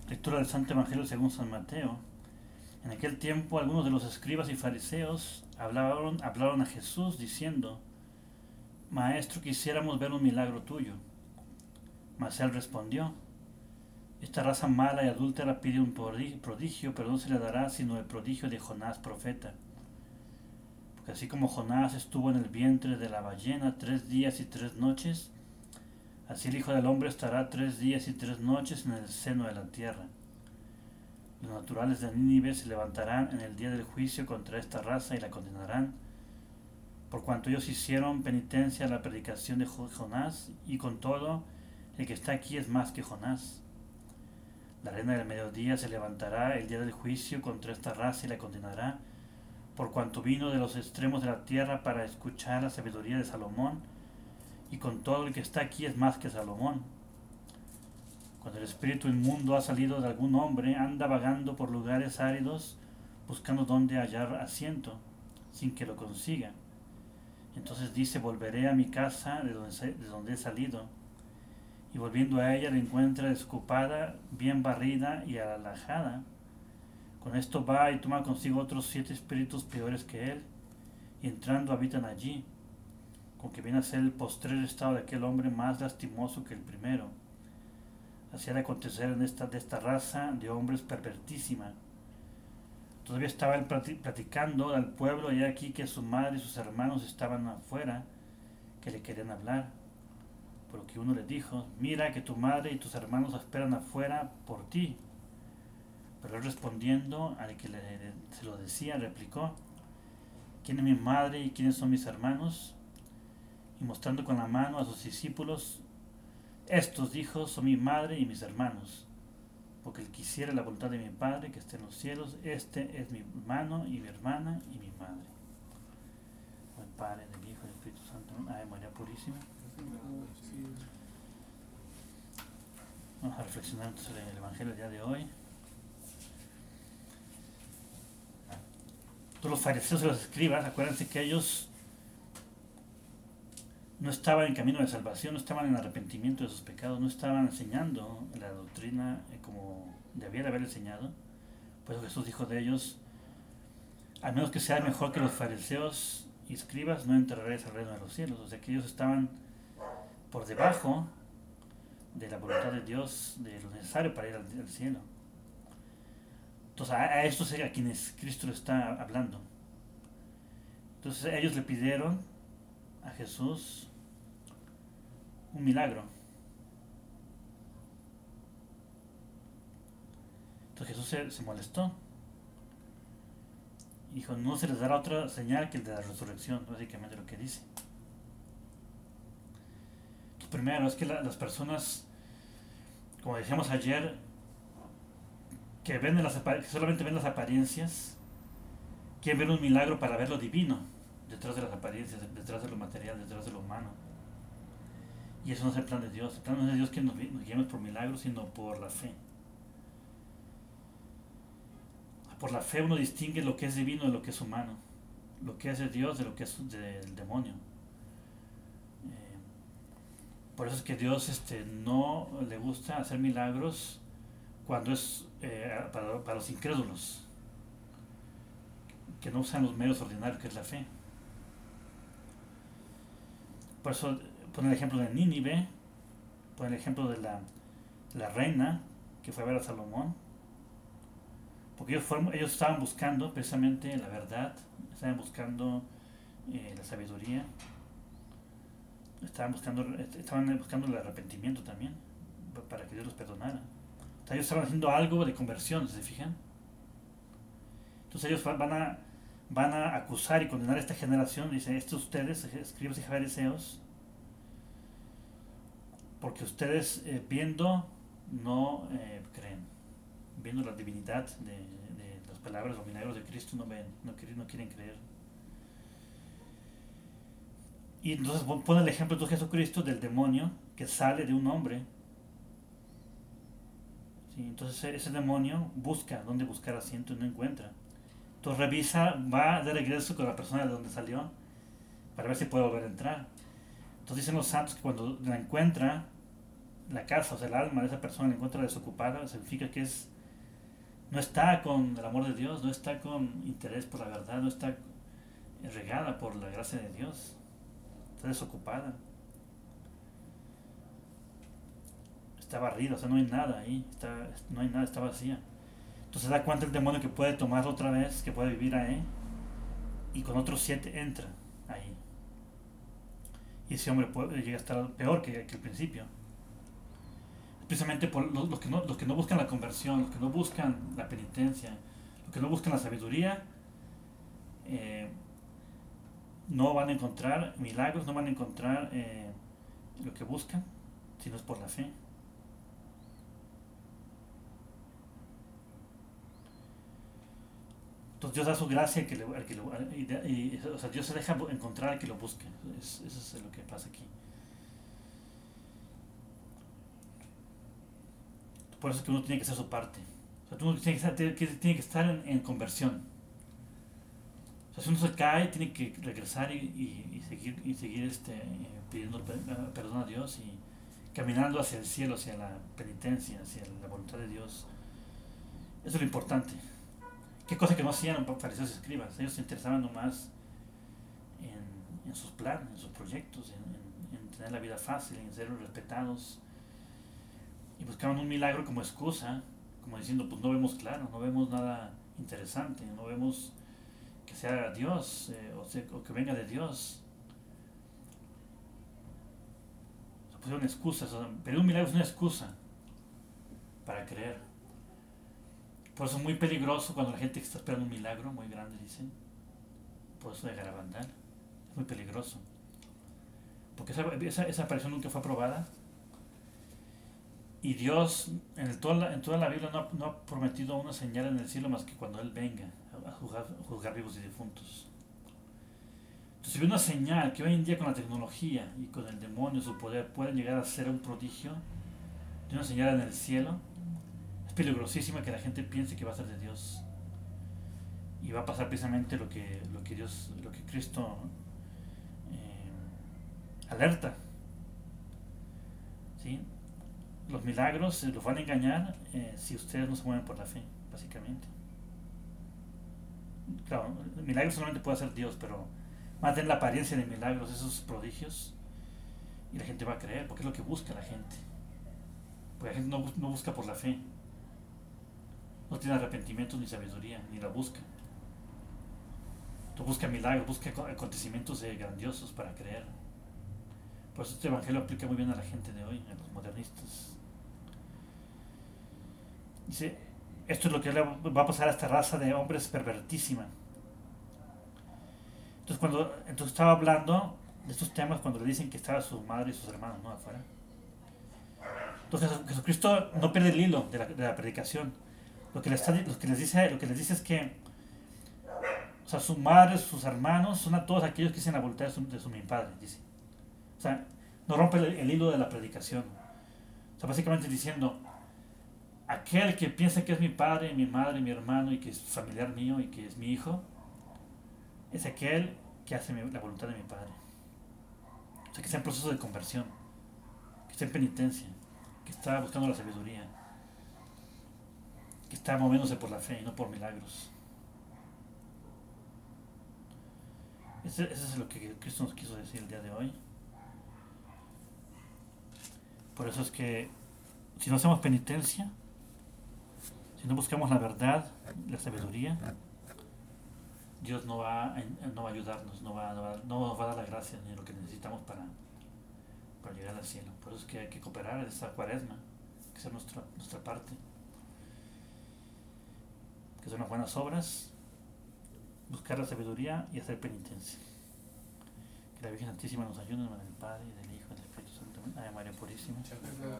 Lectura del Santo Evangelio según San Mateo. En aquel tiempo algunos de los escribas y fariseos hablaron a Jesús diciendo: Maestro, quisiéramos ver un milagro tuyo. Mas él respondió: Esta raza mala y adúltera pide un prodigio, pero no se le dará sino el prodigio de Jonás profeta. Porque así como Jonás estuvo en el vientre de la ballena 3 días y 3 noches, así el Hijo del Hombre estará 3 días y 3 noches en el seno de la tierra. Los naturales de Nínive se levantarán en el día del juicio contra esta raza y la condenarán, por cuanto ellos hicieron penitencia a la predicación de Jonás, y con todo, el que está aquí es más que Jonás. La reina del mediodía se levantará el día del juicio contra esta raza y la condenará, por cuanto vino de los extremos de la tierra para escuchar la sabiduría de Salomón, y con todo, el que está aquí es más que Salomón. Cuando el espíritu inmundo ha salido de algún hombre, anda vagando por lugares áridos, buscando dónde hallar asiento, sin que lo consiga. Entonces dice: volveré a mi casa de donde he salido. Y volviendo a ella la encuentra desocupada, bien barrida y alajada. Con esto va y toma consigo otros 7 espíritus peores que él, y entrando habitan allí, con que viene a ser el postrer estado de aquel hombre más lastimoso que el primero. Así ha de acontecer de esta raza de hombres pervertísima. Todavía estaba él platicando al pueblo, y aquí que su madre y sus hermanos estaban afuera, que le querían hablar. Pero que uno le dijo: mira que tu madre y tus hermanos esperan afuera por ti. Pero él, respondiendo al que se lo decía, replicó: ¿quién es mi madre y quiénes son mis hermanos? Y mostrando con la mano a sus discípulos: estos, dijo, son mi madre y mis hermanos. Porque el que hiciera la voluntad de mi Padre que está en los cielos, este es mi hermano y mi hermana y mi madre. Del Padre, del Hijo y del Espíritu Santo. Ave María Purísima. Vamos a reflexionar sobre el Evangelio del día de hoy. Todos los fariseos y los escribas, acuérdense que ellos no estaban en camino de salvación, no estaban en arrepentimiento de sus pecados, no estaban enseñando la doctrina como debía de haber enseñado. Por eso Jesús dijo de ellos: al menos que sea mejor que los fariseos y escribas, no entraréis al reino de los cielos. O sea que ellos estaban por debajo de la voluntad de Dios, de lo necesario para ir al cielo. Entonces a estos es a quienes Cristo le está hablando. Entonces ellos le pidieron a Jesús un milagro. Entonces Jesús se molestó. Dijo: no se les dará otra señal que el de la resurrección, básicamente lo que dice. Entonces, primero es que las personas, como decíamos ayer, que solamente ven las apariencias, quieren ver un milagro para ver lo divino detrás de las apariencias, detrás de lo material, detrás de lo humano. Y eso no es el plan de Dios. El plan no es de Dios que nos guiemos por milagros, sino por la fe. Por la fe uno distingue lo que es divino de lo que es humano, lo que es de Dios de lo que es del demonio. Por eso es que Dios no le gusta hacer milagros cuando es para los incrédulos, que no usan los medios ordinarios, que es la fe. Por eso pone el ejemplo de Nínive, pone el ejemplo de la reina que fue a ver a Salomón, porque ellos estaban buscando precisamente la verdad, estaban buscando la sabiduría, estaban buscando el arrepentimiento también, para que Dios los perdonara. O sea, ellos estaban haciendo algo de conversión, ¿se fijan? Entonces ellos van a acusar y condenar a esta generación. Dicen: estos ustedes, escribas y fariseos, porque ustedes viendo no creen, viendo la divinidad de las palabras o milagros de Cristo, no ven, no quieren creer. Y entonces pone el ejemplo de Jesucristo del demonio que sale de un hombre. ¿Sí? Entonces ese demonio busca dónde buscar asiento y no encuentra. Entonces revisa, va de regreso con la persona de donde salió para ver si puede volver a entrar. Entonces dicen los santos que cuando la encuentra, la casa, o sea, el alma de esa persona la encuentra desocupada, significa que no está con el amor de Dios, no está con interés por la verdad, no está regada por la gracia de Dios, está desocupada, está barrida, o sea, no hay nada ahí, no hay nada, está vacía. Entonces se da cuenta el demonio que puede tomarlo otra vez, que puede vivir ahí, y con otros 7 entra ahí. Y ese hombre llega a estar peor que el principio. Precisamente por los que no buscan la conversión, los que no buscan la penitencia, los que no buscan la sabiduría, no van a encontrar milagros, no van a encontrar lo que buscan, si no es por la fe. Entonces Dios da su gracia o sea, Dios se deja encontrar al que lo busque. Eso es lo que pasa aquí. Por eso es que uno tiene que hacer su parte. O sea, uno tiene que estar en conversión. O sea, si uno se cae, tiene que regresar y seguir pidiendo perdón a Dios y caminando hacia el cielo, hacia la penitencia, hacia la voluntad de Dios. Eso es lo importante. Qué cosa que no hacían los fariseos y escribas. Ellos se interesaban nomás en sus planes, en sus proyectos, en tener la vida fácil, en ser respetados. Y buscaban un milagro como excusa, como diciendo, pues no vemos claro, no vemos nada interesante, no vemos que sea Dios o que venga de Dios. Se pusieron excusas, pedir un milagro es una excusa para creer. Por eso es muy peligroso cuando la gente está esperando un milagro muy grande, dicen. Por eso de garabandal. Es muy peligroso. Porque esa aparición nunca fue aprobada. Y Dios en toda la Biblia no ha prometido una señal en el cielo más que cuando Él venga a juzgar vivos y difuntos. Entonces, si hay una señal que hoy en día con la tecnología y con el demonio, su poder, pueden llegar a ser un prodigio, de una señal en el cielo, es peligrosísima que la gente piense que va a ser de Dios. Y va a pasar precisamente lo que Cristo alerta. ¿Sí? Los milagros los van a engañar si ustedes no se mueven por la fe, básicamente. Claro, el milagro solamente puede hacer Dios, pero van a tener la apariencia de milagros, esos prodigios, y la gente va a creer, porque es lo que busca la gente. Porque la gente no busca por la fe, no tiene arrepentimiento ni sabiduría, ni la busca. Tú busca milagros, busca acontecimientos grandiosos para creer. Por eso este evangelio aplica muy bien a la gente de hoy, a los modernistas. Dice, esto es lo que le va a pasar a esta raza de hombres pervertísima. Entonces estaba hablando de estos temas cuando le dicen que estaba su madre y sus hermanos, ¿no?, afuera. Entonces Jesucristo no pierde el hilo de la predicación. Lo que les dice es que, o sea, su madre, sus hermanos son a todos aquellos que dicen la voluntad de su mi padre, dice. O sea, no rompe el hilo de la predicación. O sea, básicamente diciendo, aquel que piensa que es mi padre, mi madre, mi hermano y que es familiar mío y que es mi hijo, es aquel que hace la voluntad de mi padre. O sea, que está en proceso de conversión, que está en penitencia, que está buscando la sabiduría, que está moviéndose por la fe y no por milagros. Eso es lo que Cristo nos quiso decir el día de hoy. Por eso es que si no hacemos penitencia, si no buscamos la verdad, la sabiduría, Dios no va a ayudarnos, no nos va a dar la gracia ni lo que necesitamos para llegar al cielo. Por eso es que hay que cooperar en esta cuaresma, que hacer nuestra parte, que son las buenas obras, buscar la sabiduría y hacer penitencia. Que la Virgen Santísima nos ayude en el nombre del Padre, y del Hijo y del Espíritu Santo. Ave María Purísima.